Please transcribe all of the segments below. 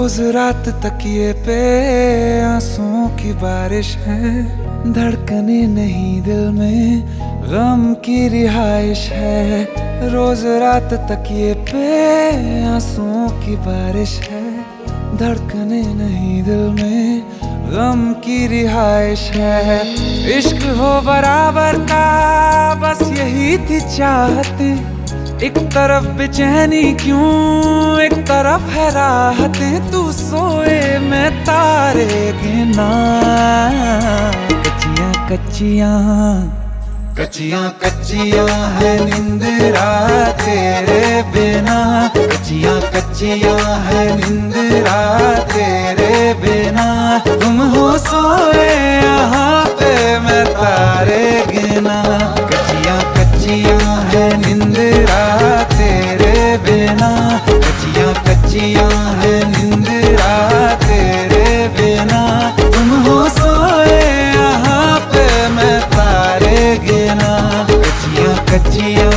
रोज रात तकिए पे आंसुओं की बारिश है, धड़कने नहीं दिल में गम की रिहाइश है। रोज रात तकिए पे आंसुओं की बारिश है, धड़कने नहीं दिल में गम की रिहाइश है। इश्क हो बराबर का बस यही थी चाहते, एक तरफ बेचैनी क्यों एक तरफ है राहतें। तू सोए मैं तारे गिना, कच्चियां कच्चियां कच्चियां कच्चियां है निंदरा तेरे बिना, कच्चियां कच्चियां है निंदरा तेरे बिना। तुम हो सोए यहाँ पे मैं तारे गिना, कच्चियां कच्चियां है निंदरा तेरे बिना, कच्चियां कच्चियां है निंदरा तेरे बिना। तुम हो सोए यहाँ पे मैं तारे गिना, कच्चियां कच्चियां।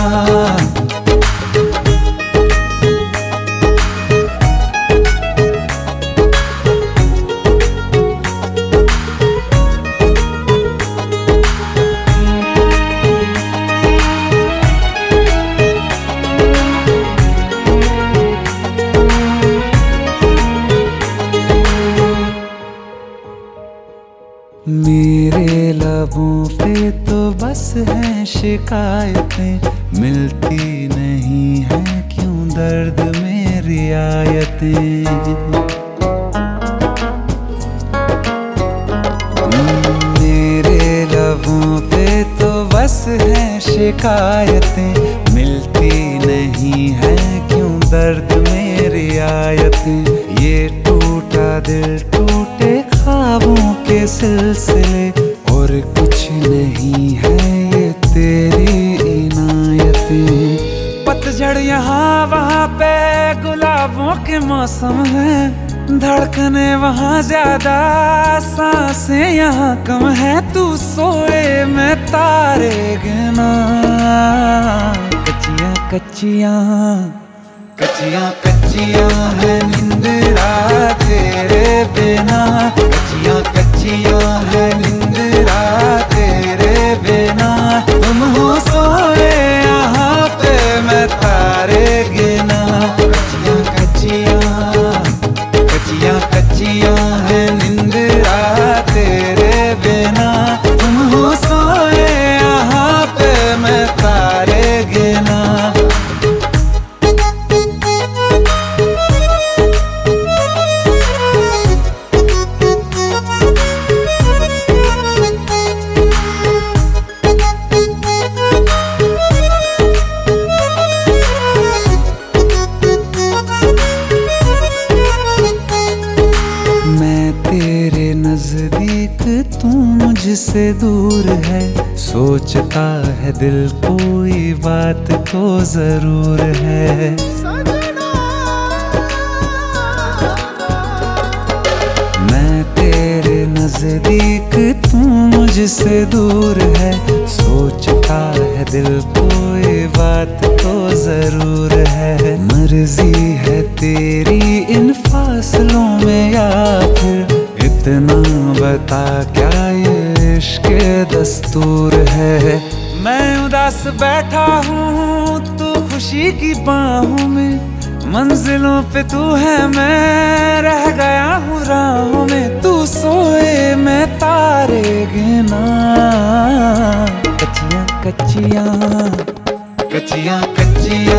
मेरे लबों पे तो बस हैं शिकायतें, मिलती नहीं है क्यों दर्द में रियायतें। मेरे लबों पे तो बस हैं शिकायतें, मिलती नहीं है क्यों दर्द में रियायतें। ये टूटा दिल टूटे ख्वाबों के सिलसिले, और कुछ नहीं है ये तेरी इनायतें। पतझड़ यहाँ वहाँ पे गुलाबों के मौसम है, धड़कने वहाँ ज्यादा सांसें यहाँ कम है। तू सोए मैं तारे गिना, कच्चियां कच्चियां कच्चियां कच्चियां है निंदरा तेरे बिना, कच्चियां कच्चियां है निंदरा तेरे बिना। तुम हो सोए यहाँ पे मैं तारे गिना, कच्चियां कच्चियां कच्चियां कच्चियां है निंदरा तेरे बिना। तुम हो सोए यहाँ पे मैं तारे गिना। तेरे नजदीक तू मुझसे दूर है, सोचता है दिल कोई बात तो जरूर है। मैं तेरे नजदीक तू मुझसे दूर है, सोचता है दिल कोई बात तो जरूर है। मर्जी है तेरी इन फासलों में या फिर इतना बता क्या ये इश्क दस्तूर है। मैं उदास बैठा हूँ तू खुशी की बाहों में, मंजिलों पे तू है मैं रह गया हूँ राहों में। तू सोए मैं तारे गिना, कच्चियां कच्चियां कच्चियां कच्चियां